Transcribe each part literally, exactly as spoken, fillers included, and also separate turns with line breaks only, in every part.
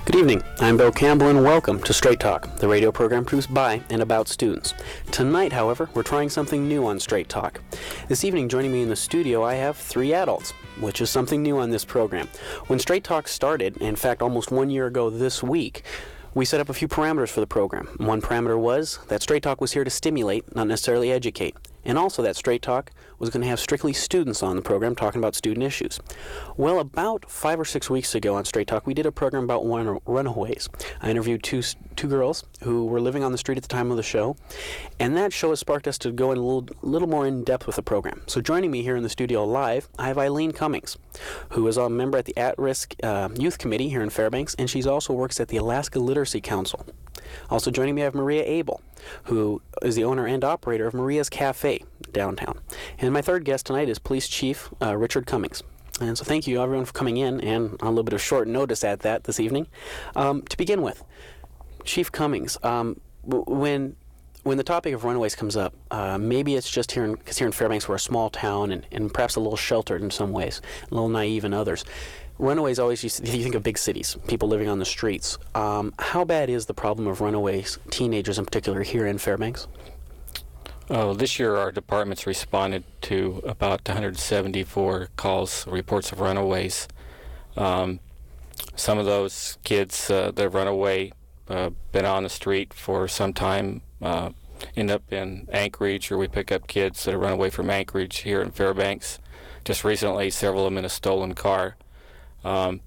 Good evening, I'm Bill Campbell and welcome to Straight Talk, the radio program produced by and about students. Tonight, however, we're trying something new on Straight Talk. This evening, joining me in the studio, I have three adults, which is something new on this program. When Straight Talk started, in fact almost one year ago this week, we set up a few parameters for the program. One parameter was that Straight Talk was here to stimulate, not necessarily educate. And also that Straight Talk was going to have strictly students on the program talking about student issues. Well, about five or six weeks ago on Straight Talk, we did a program about run- runaways. I interviewed two two girls who were living on the street at the time of the show, and that show has sparked us to go in a little, little more in depth with the program. So joining me here in the studio live, I have Eileen Cummings, who is a member at the At-Risk uh, Youth Committee here in Fairbanks, and she also works at the Alaska Literacy Council. Also joining me, I have Maria Abel, who is the owner and operator of Maria's Cafe downtown. And my third guest tonight is Police Chief uh, Richard Cummings. And so thank you everyone for coming in, and on a little bit of short notice at that this evening. Um, to begin with, Chief Cummings, um, when when the topic of runaways comes up, uh, maybe it's just here in, because here in Fairbanks we're a small town and, and perhaps a little sheltered in some ways, a little naive in others. Runaways always, you, you think of big cities, people living on the streets. Um, how bad is the problem of runaways, teenagers in particular, here in Fairbanks?
Oh, this year our department's responded to about one hundred seventy-four calls, reports of runaways. Um, some of those kids uh, that run away, uh, been on the street for some time, uh, end up in Anchorage, or we pick up kids that have run away from Anchorage here in Fairbanks. Just recently, several of them in a stolen car. Um,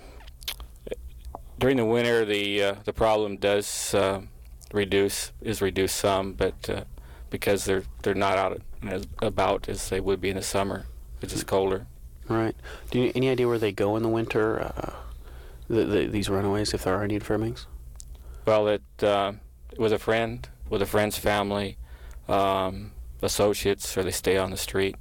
during the winter, the uh, the problem does uh, reduce is reduced some, but uh, because they're they're not out as, about as they would be in the summer, it's just colder.
Right. Do you any idea where they go in the winter? Uh, the, the, these runaways, if there are any in Fairbanks?
Well, it uh, with a friend, with a friend's family, um, associates, or they stay on the street.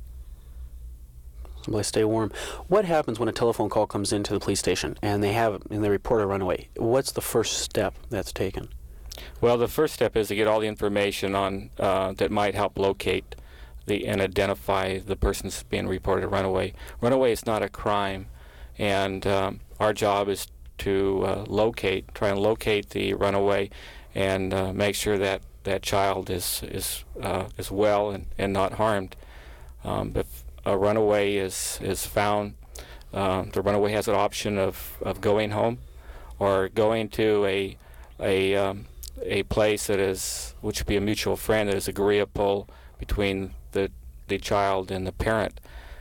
Someplace stay warm. What happens when a telephone call comes into the police station and they have and they report a runaway? What's the first step that's taken?
Well, the first step is to get all the information on uh, that might help locate the and identify the person that's being reported a runaway. Runaway is not a crime, and um, our job is to uh, locate, try and locate the runaway, and uh, make sure that that child is is uh, is well and, and not harmed. Um, if a runaway is is found, uh, the runaway has an option of, of going home, or going to a a um, a place that is, which would be a mutual friend that is agreeable between the the child and the parent.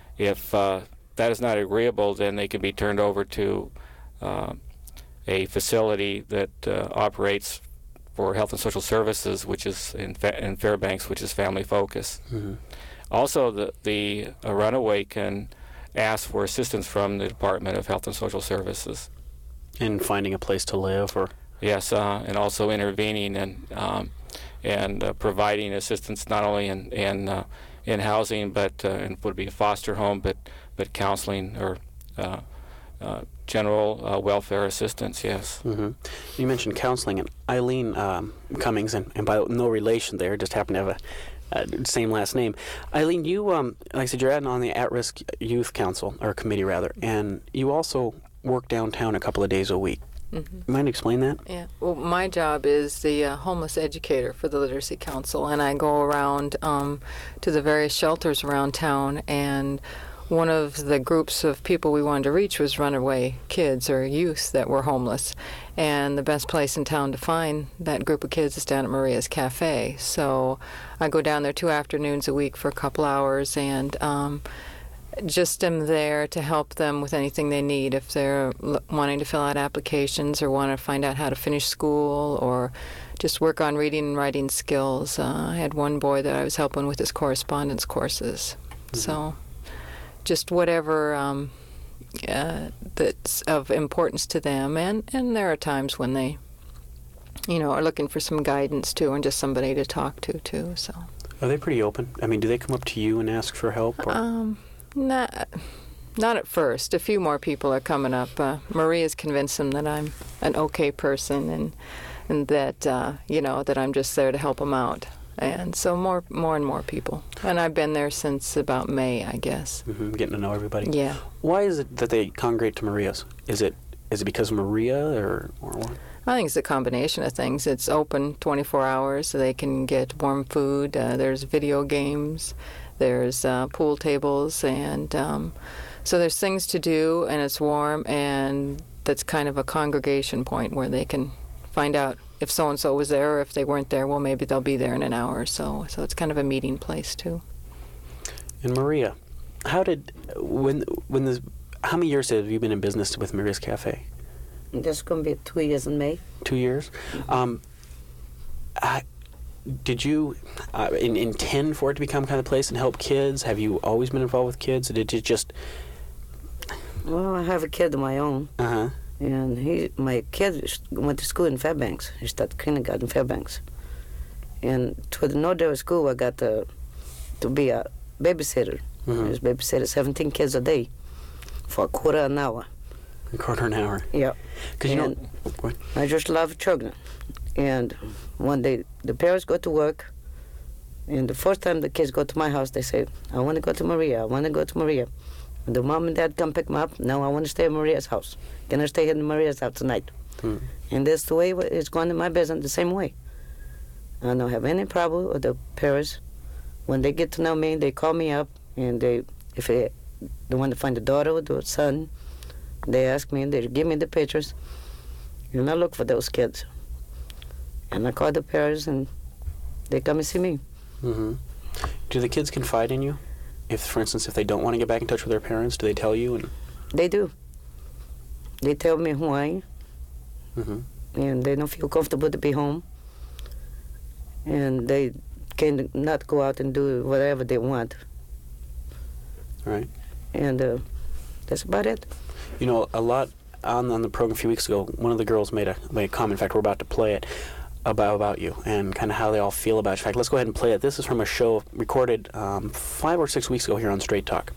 If uh, that is not agreeable, then they can be turned over to uh, a facility that uh, operates for Health and Social Services, which is in, Fa- in Fairbanks, which is Family Focus. Mm-hmm. Also, the the a runaway can ask for assistance from the Department of Health and Social Services
in finding a place to live, or
yes, uh, and also intervening and um, and uh, providing assistance not only in in uh, in housing, but uh, in would be a foster home, but but counseling or uh, uh, general uh, welfare assistance. Yes.
Mm-hmm. You mentioned counseling, and Eileen um, Cummings, and, and by no relation there, just happen to have a Uh, same last name. Eileen, you, um, like I said, you're on the At-Risk Youth Council, or committee rather, and you also work downtown a couple of days a week. Mm-hmm. You mind explain that?
Yeah. Well, my job is the uh, homeless educator for the Literacy Council, and I go around um, to the various shelters around town, and one of the groups of people we wanted to reach was runaway kids or youth that were homeless. And the best place in town to find that group of kids is down at Maria's Cafe. So I go down there two afternoons a week for a couple hours, and um, just am there to help them with anything they need. If they're l- wanting to fill out applications or want to find out how to finish school or just work on reading and writing skills. Uh, I had one boy that I was helping with his correspondence courses. Mm-hmm. So just whatever um, uh, that's of importance to them. And, and there are times when they, you know, are looking for some guidance, too, and just somebody to talk to, too. So
are they pretty open? I mean, do they come up to you and ask for help? Or?
Um, not, not at first. A few more people are coming up. Uh, Maria's convinced them that I'm an okay person and and that, uh, you know, that I'm just there to help them out. And so more more and more people. And I've been there since about May, I guess.
Mm-hmm. Getting to know everybody.
Yeah.
Why is it that they congregate to Maria's? Is it is it because of Maria or, or what?
I think it's a combination of things. It's open twenty-four hours, so they can get warm food. Uh, there's video games. There's uh, pool tables. And um, so there's things to do, and it's warm, and that's kind of a congregation point where they can find out if so-and-so was there, or if they weren't there, well, maybe they'll be there in an hour or so. So it's kind of a meeting place, too.
And Maria, how did, when, when the, how many years have you been in business with Maria's Cafe?
That's going to be two years in May.
Two years? Um, I, did you uh, in, intend for it to become kind of place and help kids? Have you always been involved with kids? Or did you just...
Well, I have a kid of my own.
Uh-huh.
And he, my kid went to school in Fairbanks. He started kindergarten in Fairbanks. And to the Northern school, I got to, to be a babysitter.
Mm-hmm.
I was babysitting seventeen kids a day for a quarter an hour.
A quarter an hour?
Yeah.
Because you know...
And
What?
I just love children. And one day, the parents go to work, and the first time the kids go to my house, they say, I want to go to Maria, I want to go to Maria. And the mom and dad come pick me up, now I want to stay at Maria's house. Can I stay in Maria's house tonight?
Hmm.
And that's the way it's going in my business, the same way. I don't have any problem with the parents. When they get to know me, they call me up, and they, if they, they want to find the daughter or the son, they ask me, they give me the pictures, and I look for those kids. And I call the parents, and they come and see me.
Mm-hmm. Do the kids confide in you? If, for instance, if they don't want to get back in touch with their parents, do they tell you? And
They do. They tell me who I am,
mm-hmm.
and they don't feel comfortable to be home. And they can not go out and do whatever they want.
Right.
And uh, that's about it.
You know, a lot on, on the program a few weeks ago, one of the girls made a, made a comment, in fact, we're about to play it, about about you and kind of how they all feel about you. In fact, let's go ahead and play it. This is from a show recorded um, five or six weeks ago here on Straight Talk.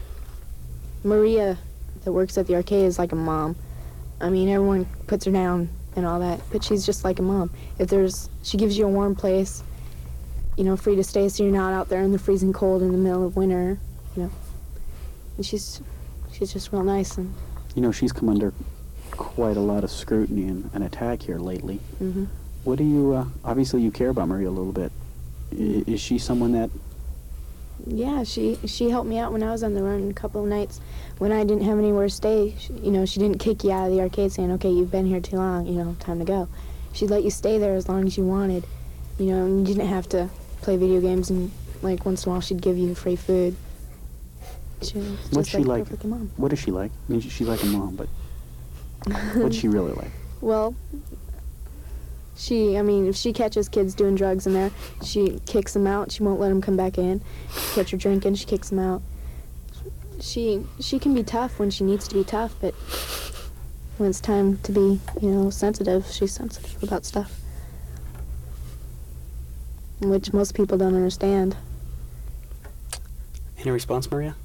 Maria, that works at the arcade, is like a mom. I mean, everyone puts her down and all that, but she's just like a mom. If there's, she gives you a warm place, you know, free to stay, so you're not out there in the freezing cold in the middle of winter, you know. And she's, she's just real nice. And
you know, she's come under quite a lot of scrutiny and, and attack here lately.
mm-hmm.
What do you, uh, obviously you care about Maria a little bit. I, is she someone that...
Yeah, she she helped me out when I was on the run a couple of nights when I didn't have anywhere to stay. She, you know, she didn't kick you out of the arcade saying, okay, you've been here too long, you know, time to go. She'd let you stay there as long as you wanted, you know, and you didn't have to play video games, and, like, once in a while she'd give you free food. She was just
What's she
like,
like?
a perfect mom.
What is she like? I mean, she- she's like a mom, but what's she really like?
Well, she, I mean, if she catches kids doing drugs in there, she kicks them out. She won't let them come back in. She catch her drinking, she kicks them out. She she can be tough when she needs to be tough, but when it's time to be, you know, sensitive, she's sensitive about stuff, which most people don't understand.
Any response, Maria?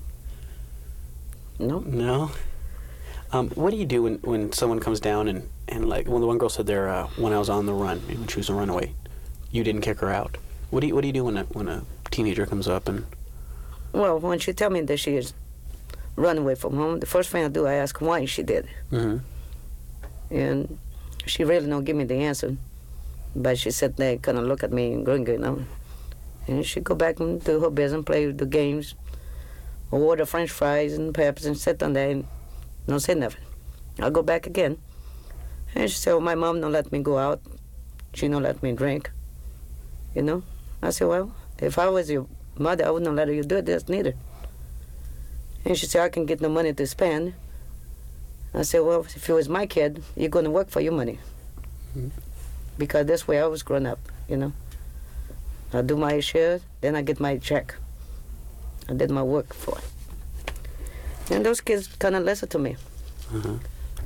No?
No? Um, what do you do when, when someone comes down and, and like, when the one girl said there, uh, when I was on the run, when she was a runaway, you didn't kick her out. What do you, what do you do when a, when a teenager comes up and...
Well, when she tell me that she is run away from home, the first thing I do, I ask why she did.
Mm-hmm.
And she really don't give me the answer. But she sat there, kind of look at me and grin, you know. And she go back and do her business, play the games, or order French fries and peppers and sit on there and don't say nothing. I'll go back again. And she said, well, my mom don't let me go out. She don't let me drink. You know? I said, well, if I was your mother, I wouldn't let you do this neither. And she said, I can get no money to spend. I said, well, if it was my kid, you're going to work for your money.
Mm-hmm.
Because that's where I was growing up, you know. I do my share, then I get my check. I did my work for it. And those kids kind of listen to me.
Uh-huh.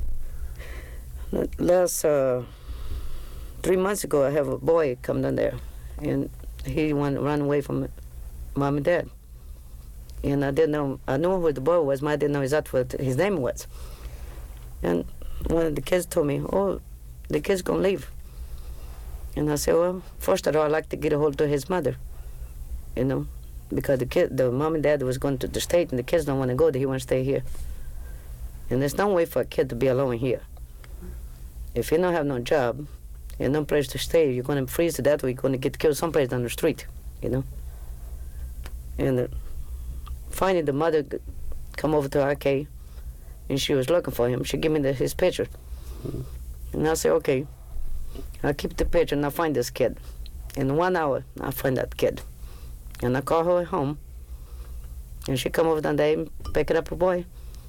Last uh, three months ago, I have a boy come down there, and he wanted to run away from mom and dad. And I didn't know, I knew who the boy was, but I didn't know exactly what his name was. And one of the kids told me, oh, the kid's gonna leave. And I said, well, first of all, I'd like to get a hold of his mother, you know, because the kid, the mom and dad was going to the state, and the kids don't want to go there, he want to stay here. And there's no way for a kid to be alone here. If you don't have no job and no place to stay, you're going to freeze to death or you're going to get killed someplace down the street, you know? And uh, finally the mother g- come over to R K and she was looking for him. She gave me the, his picture. Mm-hmm. And I said, okay, I'll keep the picture and I'll find this kid. In one hour, I'll find that kid. And I call her home. And she come over that day and pick up a boy.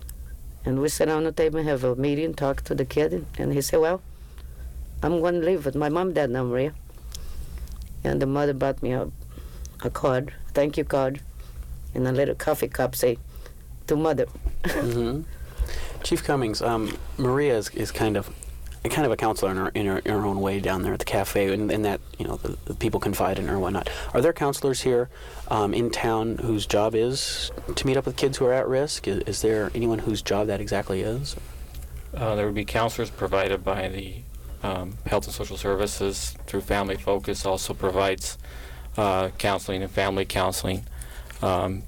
And we sit down on the table and have a meeting, talk to the kid. And he said, well, I'm going to live with my mom and dad now, Maria. And the mother brought me a, a card, thank you card, and a little coffee cup, say, to mother.
Mm-hmm. Chief Cummings, um, Maria is, is kind of kind of a counselor in her, in her, in her own way down there at the cafe, and, and that, you know, the, the people confide in her and whatnot. Are there counselors here um, in town whose job is to meet up with kids who are at risk? Is, is there anyone whose job that exactly is?
Uh, there would be counselors provided by the um, Health and Social Services through Family Focus, also provides uh, counseling and family counseling. Um,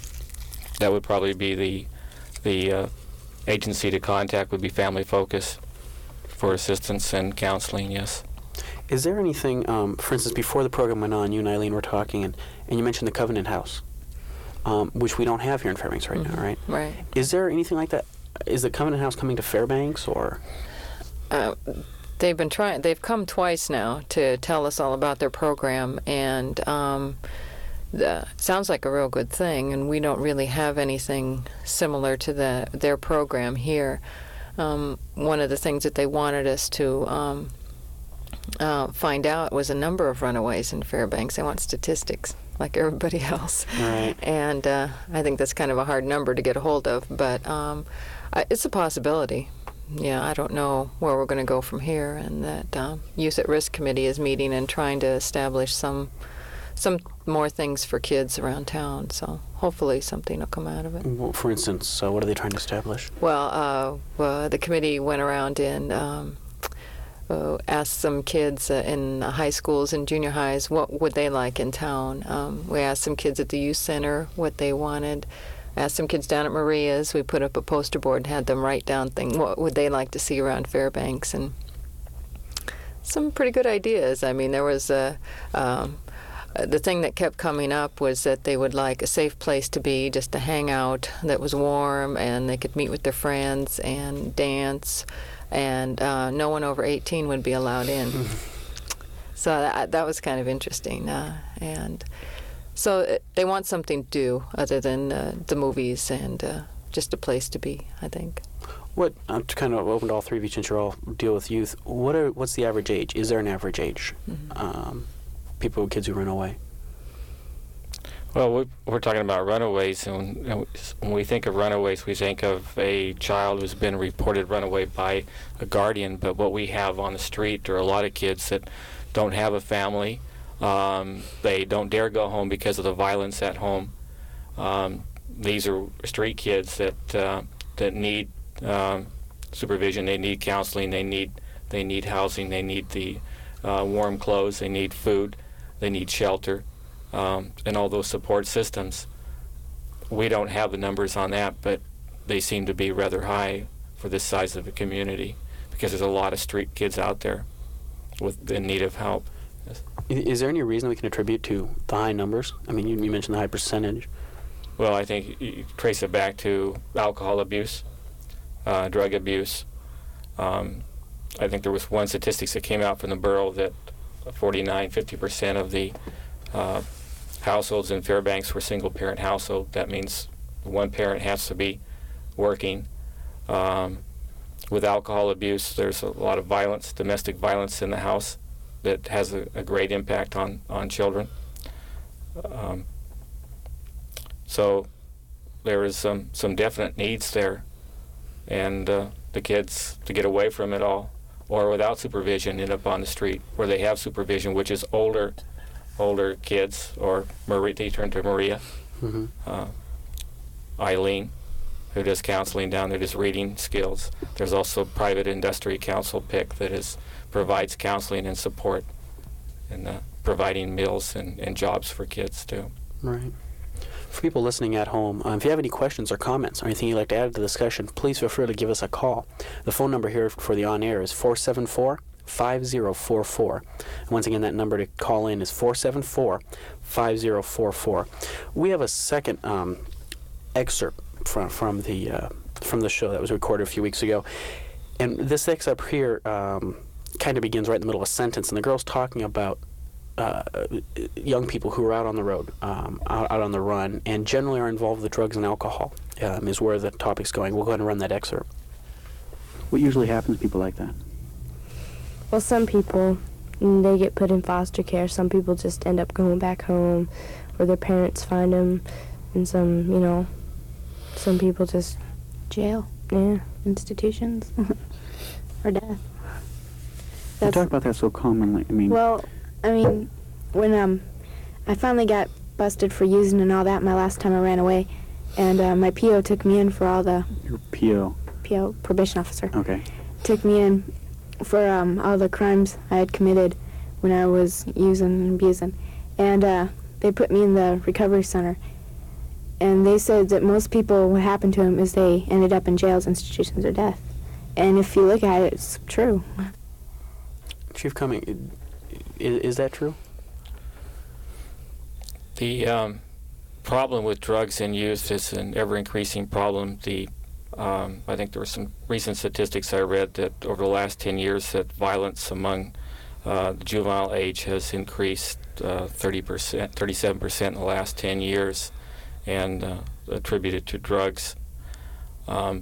that would probably be the, the uh, agency to contact would be Family Focus for assistance and counseling, yes.
Is there anything, um, for instance, before the program went on, you and Eileen were talking, and, and you mentioned the Covenant House, um, which we don't have here in Fairbanks right
mm-hmm.
now, right?
Right.
Is there anything like that? Is the Covenant House coming to Fairbanks, or?
Uh, they've been trying. They've come twice now to tell us all about their program, and um, the, sounds like a real good thing. And we don't really have anything similar to the their program here. Um, one of the things that they wanted us to um, uh, find out was a number of runaways in Fairbanks. They want statistics, like everybody else.
Right.
And uh, I think that's kind of a hard number to get a hold of, but um, I, it's a possibility. Yeah, I don't know where we're going to go from here, and that um, Youth at Risk Committee is meeting and trying to establish some some more things for kids around town, so hopefully something will come out of it.
Well, for instance, uh, what are they trying to establish?
Well, uh, well the committee went around and um, uh, asked some kids uh, in high schools and junior highs what would they like in town. Um, we asked some kids at the youth center what they wanted. Asked some kids down at Maria's. We put up a poster board and had them write down things, what would they like to see around Fairbanks, and some pretty good ideas. I mean, there was a... Um, Uh, the thing that kept coming up was that they would like a safe place to be, just to hang out, that was warm, and they could meet with their friends and dance, and uh, no one over eighteen would be allowed in. So that, that was kind of interesting. Uh, and so it, they want something to do other than uh, the movies, and uh, just a place to be, I think.
What, I'm kind of open to all three of you since you all deal with youth. What are what's the average age? Is there an average age? Mm-hmm. Um, people, kids who run away?
Well, we're talking about runaways, and when we think of runaways, we think of a child who's been reported runaway by a guardian, but what we have on the street are a lot of kids that don't have a family. Um, they don't dare go home because of the violence at home. Um, these are street kids that uh, that need um, supervision, they need counseling, they need they need housing, they need the uh, warm clothes, they need food, they need shelter, um, and all those support systems. We don't have the numbers on that, but they seem to be rather high for this size of a community, because there's a lot of street kids out there with in need of help. Yes.
Is there any reason we can attribute to the high numbers? I mean, you, you mentioned the high percentage.
Well, I think you trace it back to alcohol abuse, uh, drug abuse. Um, I think there was one statistics that came out from the borough that forty-nine, fifty percent of the uh, households in Fairbanks were single-parent household. That means one parent has to be working. Um, with alcohol abuse, there's a lot of violence, domestic violence in the house that has a, a great impact on, on children. Um, so there is some, some definite needs there, and uh, the kids, to get away from it all, or without supervision, end up on the street, where they have supervision, which is older older kids, or Maria, they turn to Maria,
mm-hmm.
uh, Eileen, who does counseling down there, does reading skills. There's also private industry council pick that is provides counseling and support, and uh, providing meals and, and jobs for kids too.
Right. For people listening at home, uh, if you have any questions or comments or anything you'd like to add to the discussion, please feel free to give us a call. The phone number here for the on-air is four seven four, five zero four four. And once again, that number to call in is four seven four, five zero four four. We have a second um, excerpt from, from, the, uh, from the show that was recorded a few weeks ago. And this excerpt here um, kind of begins right in the middle of a sentence, and the girl's talking about Uh, young people who are out on the road, um, out, out on the run, and generally are involved with drugs and alcohol, um, is where the topic's going. We'll go ahead and run that excerpt.
What usually happens to people like that?
Well, some people, mm, they get put in foster care. Some people just end up going back home, or their parents find them, and some, you know, some people just...
Jail.
Yeah.
Institutions. Or death.
You talk about that so commonly. I mean...
Well, I mean, when um, I finally got busted for using and all that my last time I ran away, and uh, my P O took me in for all the...
Your P O?
P O, probation officer.
Okay.
Took me in for um, all the crimes I had committed when I was using and abusing. And uh, they put me in the recovery center. And they said that most people, what happened to them is they ended up in jails, institutions, or death. And if you look at it, it's true.
Chief Cumming, is, is that true?
The um, problem with drugs and use is an ever-increasing problem. The um, I think there were some recent statistics I read that over the last ten years that violence among uh, the juvenile age has increased uh, thirty percent, thirty-seven percent in the last ten years, and uh, attributed to drugs. Um,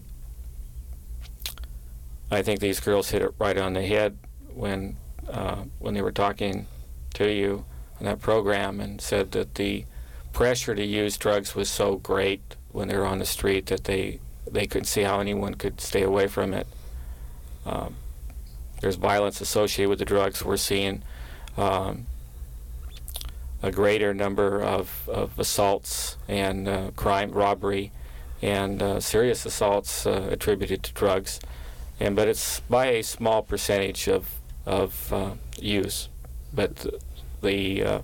I think these girls hit it right on the head when uh, when they were talking to you in that program, and said that the pressure to use drugs was so great when they were on the street that they they couldn't see how anyone could stay away from it. Um, there's violence associated with the drugs. We're seeing um, a greater number of, of assaults and uh, crime, robbery, and uh, serious assaults uh, attributed to drugs. And but it's by a small percentage of of uh, use, but the the, uh,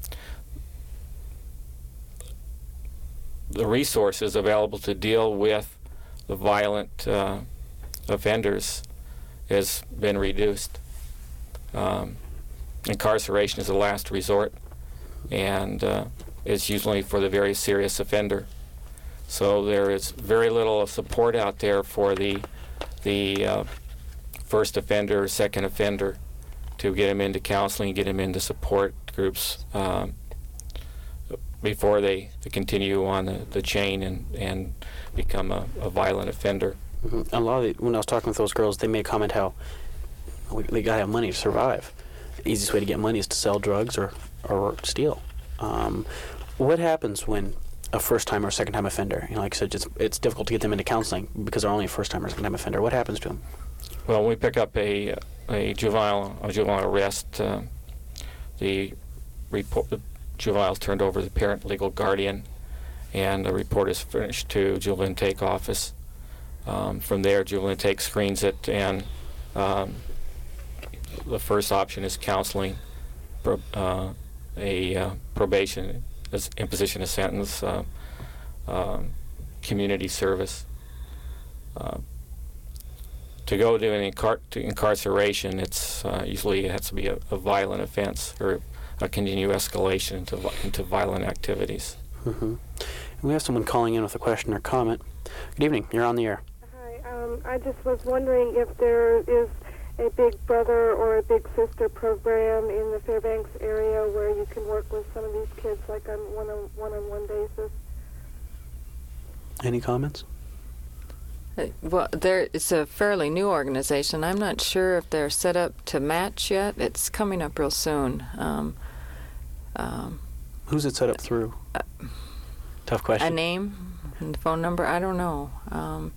the resources available to deal with the violent uh, offenders has been reduced. Um, incarceration is the last resort, and uh, is usually for the very serious offender. So there is very little support out there for the the uh, first offender or second offender to get him into counseling, get him into support groups um, before they, they continue on the, the chain and, and become a, a violent offender.
Mm-hmm. A lot of the, when I was talking with those girls, they made a comment how we, we gotta have money to survive. The easiest way to get money is to sell drugs or, or steal. Um, what happens when a first-time or second-time offender, you know, like I said, it's, it's difficult to get them into counseling because they're only a first-time or second-time offender. What happens to them?
Well, when we pick up a a juvenile a juvenile arrest, uh, the report the juvenile is turned over to the parent legal guardian, and the report is furnished to juvenile intake office. Um, from there, juvenile intake screens it, and um, the first option is counseling, pro, uh, a uh, probation, imposition of sentence, uh, um, community service. Uh, to go to an incar to incarceration, it's uh, usually it has to be a, a violent offense or a continued escalation into, into violent activities.
Mm-hmm. And we have someone calling in with a question or comment. Good evening. You're on the air.
Hi. Um, I just was wondering if there is a Big Brother or a Big Sister program in the Fairbanks area where you can work with some of these kids like on one on one-on-one basis.
Any comments?
Uh, Well, there it's a fairly new organization. I'm not sure if they're set up to match yet. It's coming up real soon. Um, um,
Who's it set up through?
Uh,
Tough question.
a name and phone number? I don't know. Um,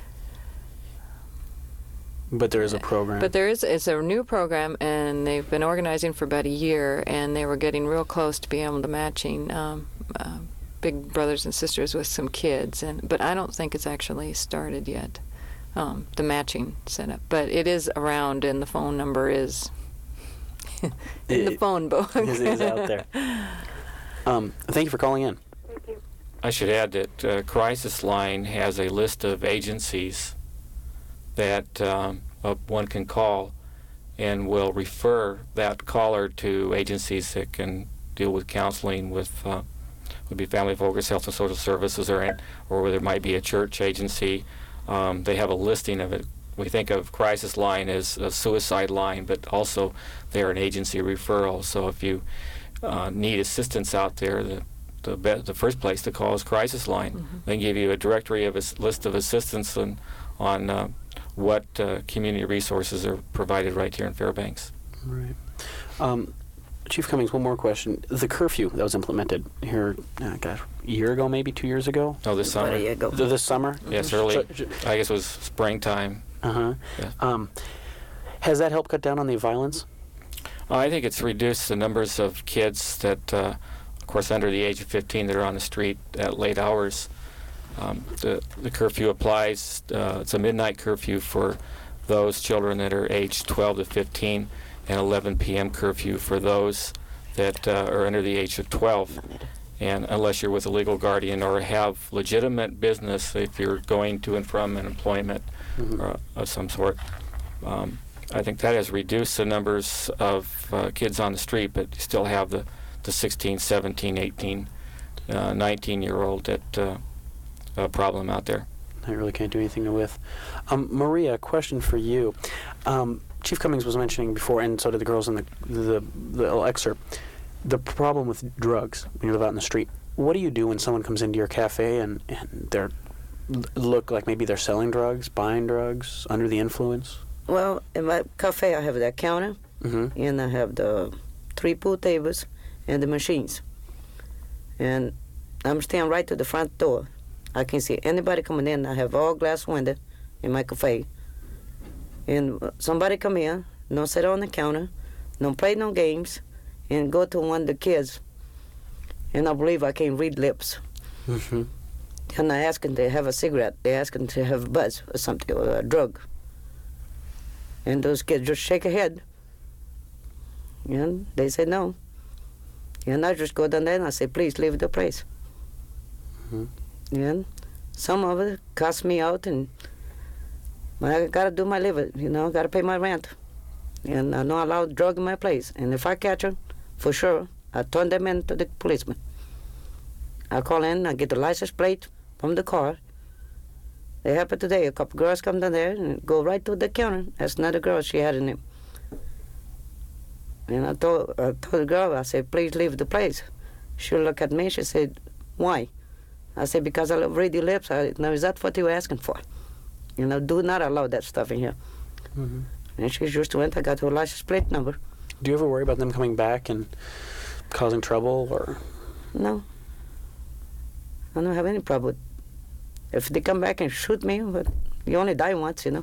But there is a program.
But there is it's a new program, and they've been organizing for about a year, and they were getting real close to being able to matching um, uh, big brothers and sisters with some kids. And but I don't think it's actually started yet, um, the matching setup. But it is around, and the phone number is in
It-
the phone book.
It is, it is out there. Um, thank you for calling in.
Thank you.
I should add that uh, Crisis Line has a list of agencies that um, uh, one can call and will refer that caller to agencies that can deal with counseling with, uh, would be Family Focus, Health and Social Services, or, or there might be a church agency. Um, they have a listing of it. We think of Crisis Line as a suicide line, but also they're an agency referral. So if you uh, need assistance out there, the the, be- the first place to call is Crisis Line. Mm-hmm. They give you a directory of a s- list of assistance on, on uh, what uh, community resources are provided right here in Fairbanks.
Right. Um, Chief Cummings, one more question. The curfew that was implemented here, uh, gosh, a year ago, maybe two years ago?
Oh, this summer.
About a year ago.
Th- This summer?
Yes, early. I guess it was springtime.
Uh-huh.
Yeah.
Um, has that helped cut down on the violence?
I think it's reduced the numbers of kids that, uh, of course, under the age of fifteen that are on the street at late hours. Um, the, the curfew applies. Uh, it's a midnight curfew for those children that are aged twelve to fifteen, and eleven p.m. curfew for those that uh, are under the age of twelve. And unless you're with a legal guardian or have legitimate business, if you're going to and from an employment mm-hmm. or, of some sort, um, I think that has reduced the numbers of uh, kids on the street, but you still have the, the sixteen, seventeen, eighteen, uh, nineteen-year-old that uh, uh, problem out there.
I really can't do anything with. Um, Maria, a question for you. Um, Chief Cummings was mentioning before, and so did the girls in the, the, the little excerpt, the problem with drugs when you live out in the street. What do you do when someone comes into your cafe and, and they're look like maybe they're selling drugs, buying drugs, under the influence?
Well, in my cafe, I have that counter,
mm-hmm.
and I have the three pool tables and the machines. And I'm standing right to the front door. I can see anybody coming in. I have all glass window in my cafe. And somebody come in, don't sit on the counter, don't play no games, and go to one of the kids. And I believe I can read lips.
Mm-hmm.
And I ask them to have a cigarette. They ask them to have a buzz or something, or a drug. And those kids just shake their head. And they say no. And I just go down there and I say, please leave the place.
Mm-hmm.
And some of it cuss me out, and but I got to do my living, you know, got to pay my rent. And I don't allow drug in my place. And if I catch them, for sure, I turn them in to the policeman. I call in, I get the license plate from the car. It happened today. A couple girls come down there and go right to the counter. That's another girl she had in it. And I told, I told the girl, I said, please leave the place. She looked at me, she said, why? I said, because I read your lips. I, now, is that what you were asking for? You know, do not allow that stuff in here.
Mm-hmm.
And she just went, I got her license plate number.
Do you ever worry about them coming back and causing trouble, or?
No. I don't have any problem with. If they come back and shoot me, but you only die once, you know.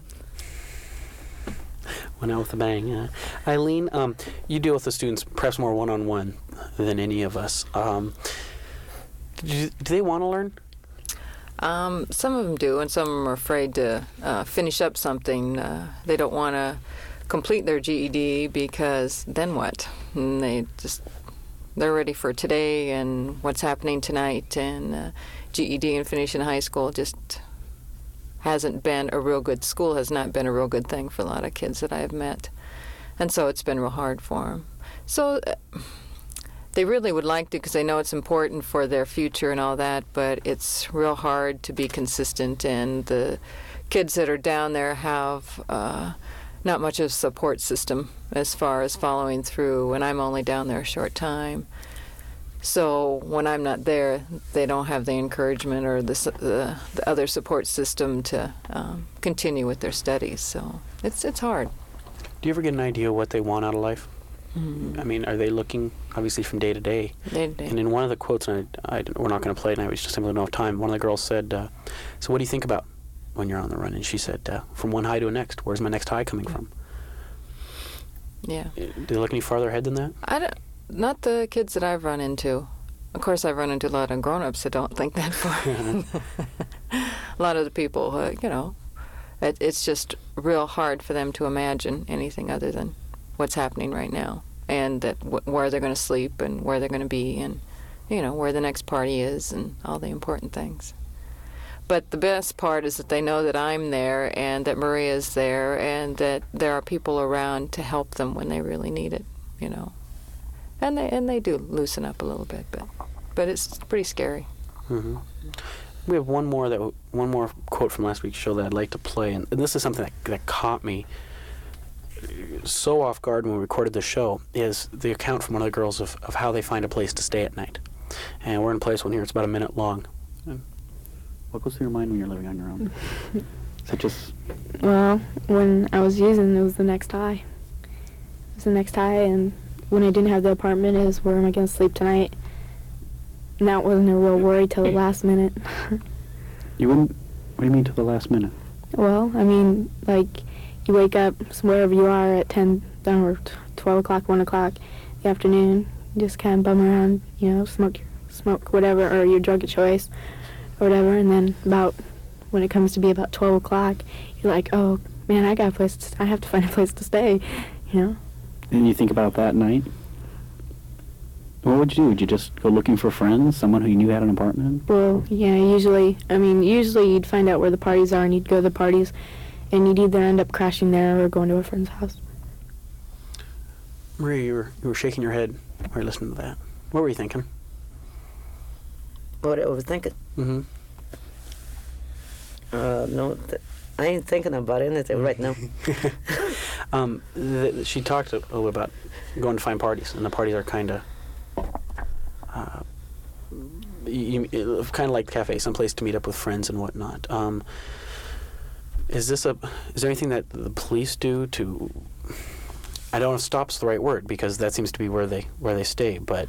Went out with a bang. Yeah. Eileen, um, you deal with the students perhaps more one-on-one than any of us. Um, do, you, do they want to learn?
Um, some of them do, and some of them are afraid to uh, finish up something. Uh, they don't want to complete their G E D because then what? And they just they're ready for today and what's happening tonight. And uh, G E D and finishing high school just hasn't been a real good school. Has not been a real good thing for a lot of kids that I have met, and so it's been real hard for them. So. Uh, They really would like to because they know it's important for their future and all that, but it's real hard to be consistent, and the kids that are down there have uh, not much of a support system as far as following through, and I'm only down there a short time. So when I'm not there, they don't have the encouragement or the, the, the other support system to um, continue with their studies, so it's, it's hard.
Do you ever get an idea what they want out of life?
Mm-hmm.
I mean, are they looking, obviously, from day to day?
Day to day.
And in one of the quotes, and I, I, we're not going to play it, and I was just simply don't have time, one of the girls said, uh, so what do you think about when you're on the run? And she said, uh, from one high to a next. Where's my next high coming from?
Yeah.
Do they look any farther ahead than that?
I don't, not the kids that I've run into. Of course, I've run into a lot of grown-ups that don't think that far. A lot of the people, uh, you know, it, it's just real hard for them to imagine anything other than what's happening right now, and that w- where they're going to sleep and where they're going to be, and you know, where the next party is and all the important things. But the best part is that they know that I'm there and that Maria's there and that there are people around to help them when they really need it, you know. And they and they do loosen up a little bit, but but it's pretty scary.
Mm-hmm. We have one more that w- one more quote from last week's show that I'd like to play, and this is something that, that caught me so off guard when we recorded the show. Is the account from one of the girls of, of how they find a place to stay at night, and we're in a place one here. It's about a minute long.
What goes through your mind when you're living on your own? Is it just...
Well, when I was using, it was the next high. It was the next high, and when I didn't have the apartment, it was where am I going to sleep tonight? And that wasn't a real worry till the last minute.
You wouldn't... What do you mean till the last minute?
Well, I mean, like, you wake up wherever you are at ten or twelve o'clock, one o'clock in the afternoon, you just kind of bum around, you know, smoke, smoke whatever, or your drug of choice, or whatever, and then about, when it comes to be about twelve o'clock, you're like, oh, man, I got a place to, I have to find a place to stay, you know?
And you think about that night? What would you do? Would you just go looking for friends, someone who you knew had an apartment?
Well, yeah, usually, I mean, usually you'd find out where the parties are and you'd go to the parties, and you'd either end up crashing there or going to a friend's house.
Maria, you were, you were shaking your head while you were listening to that. What were you thinking?
What I was thinking?
Mm-hmm.
Uh, no, th- I ain't thinking about anything right now.
um, th- she talked a little bit about going to find parties, and the parties are kind of, uh, you, you, kind of like the cafe, someplace to meet up with friends and whatnot. Um, is this a? Is there anything that the police do to? I don't know if "stop's" the right word because that seems to be where they where they stay, but.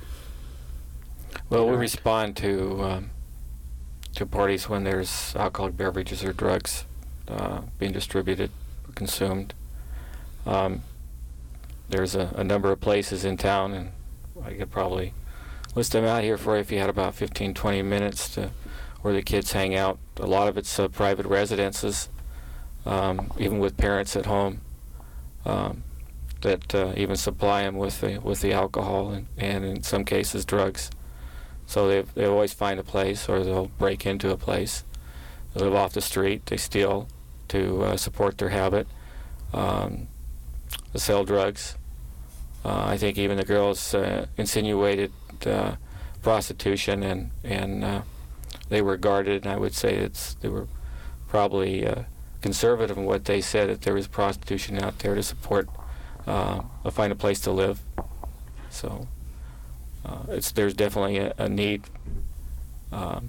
Well, we respond to um, to parties when there's alcoholic beverages or drugs uh, being distributed or consumed. Um, there's a, a number of places in town, and I could probably list them out here for you if you had about fifteen, twenty minutes to where the kids hang out. A lot of it's uh, private residences, um, even with parents at home, um, that uh, even supply them with the with the alcohol and, and in some cases drugs. So they they always find a place, or they'll break into a place. They live off the street. They steal to uh, support their habit. Um, they sell drugs. Uh, I think even the girls uh, insinuated uh, prostitution, and and uh, they were guarded. And I would say it's they were probably uh, conservative in what they said, that there was prostitution out there to support uh, to find a place to live. So. Uh, it's there's definitely a, a need um,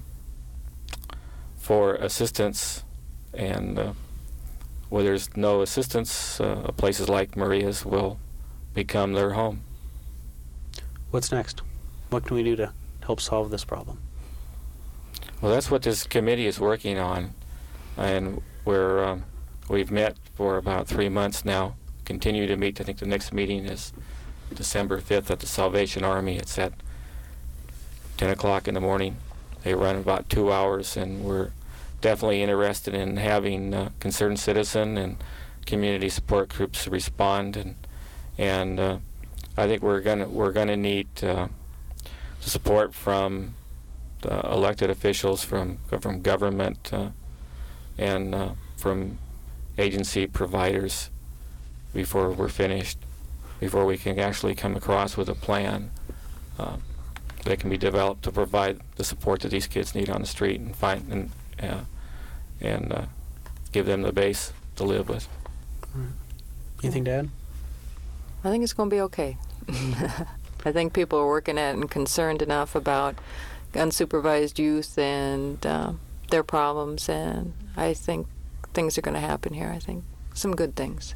for assistance, and uh, where there's no assistance, uh, places like Maria's will become their home.
What's next? What can we do to help solve this problem?
Well, that's what this committee is working on, and we're um, we've met for about three months now. Continue to meet. I think the next meeting is December fifth at the Salvation Army. It's at ten o'clock in the morning. They run about two hours, and we're definitely interested in having uh, concerned citizen and community support groups respond, and and uh, I think we're gonna we're gonna need uh, support from the elected officials, from from government, uh, and uh, from agency providers before we're finished. Before we can actually come across with a plan uh, that can be developed to provide the support that these kids need on the street, and find and uh, and uh, give them the base to live with.
Right. Anything, Dad?
I think it's going to be okay. I think people are working at it and concerned enough about unsupervised youth and uh, their problems, and I think things are going to happen here. I think some good things.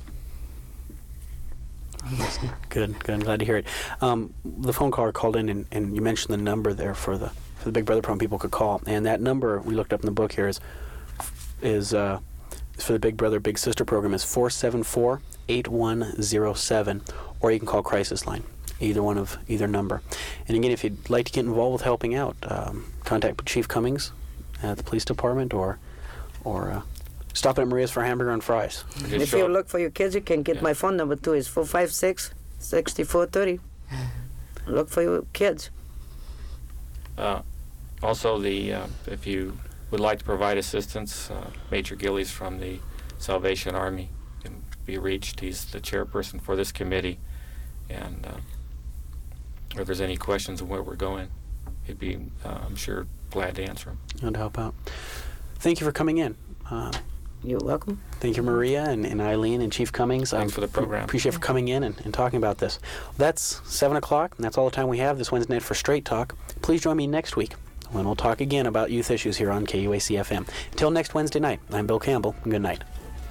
Good, good. I'm glad to hear it. Um, the phone caller called in, and, and you mentioned the number there for the for the Big Brother program people could call, and that number we looked up in the book here is is uh, for the Big Brother Big Sister program is four seven four, eight one zero seven, or you can call Crisis Line, either one of either number. And again, if you'd like to get involved with helping out, um, contact Chief Cummings at the police department, or or uh, stop at Maria's for hamburger and fries.
If you look for your kids, you can get
yeah.
my phone number too. It's four five six, six four three zero. Look for your kids.
Uh, also, the uh, if you would like to provide assistance, uh, Major Gillies from the Salvation Army can be reached. He's the chairperson for this committee, and uh, if there's any questions on where we're going, he'd be, uh, I'm sure, glad to answer them.
And help out. Thank you for coming in. Uh,
You're welcome.
Thank you, Maria and, and Eileen and Chief Cummings.
Thanks
Um,
for the program.
Appreciate for coming in and, and talking about this. That's seven o'clock, and that's all the time we have this Wednesday night for Straight Talk. Please join me next week when we'll talk again about youth issues here on K U A C F M. Until next Wednesday night, I'm Bill Campbell. Good night.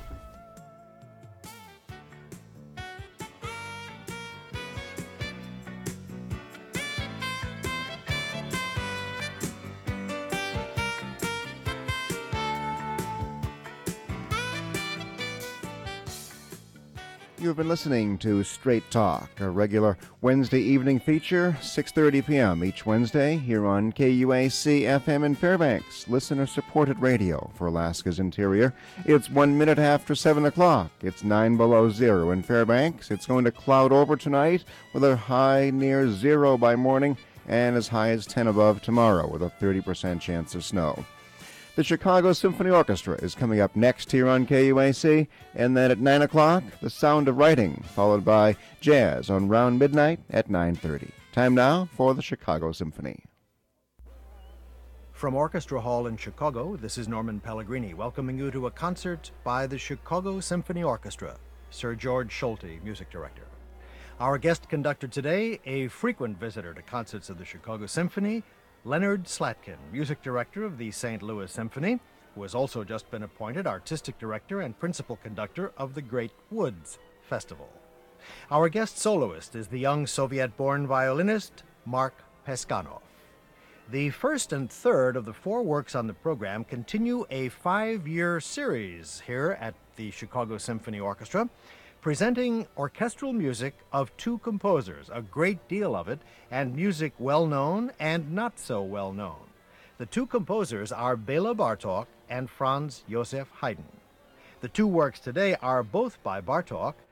You've been listening to Straight Talk, a regular Wednesday evening feature, six thirty p.m. each Wednesday here on K U A C F M in Fairbanks, listener-supported radio for Alaska's interior. It's one minute after seven o'clock. It's nine below zero in Fairbanks. It's going to cloud over tonight with a high near zero by morning and as high as ten above tomorrow with a thirty percent chance of snow. The Chicago Symphony Orchestra is coming up next here on K U A C, and then at nine o'clock, The Sound of Writing, followed by Jazz on Round Midnight at nine thirty. Time now for the Chicago Symphony.
From Orchestra Hall in Chicago, this is Norman Pellegrini welcoming you to a concert by the Chicago Symphony Orchestra, Sir George Solti, music director. Our guest conductor today, a frequent visitor to concerts of the Chicago Symphony, Leonard Slatkin, music director of the Saint Louis Symphony, who has also just been appointed artistic director and principal conductor of the Great Woods Festival. Our guest soloist is the young Soviet-born violinist Mark Peskanov. The first and third of the four works on the program continue a five-year series here at the Chicago Symphony Orchestra, presenting orchestral music of two composers, a great deal of it, and music well-known and not so well-known. The two composers are Bela Bartok and Franz Joseph Haydn. The two works today are both by Bartok,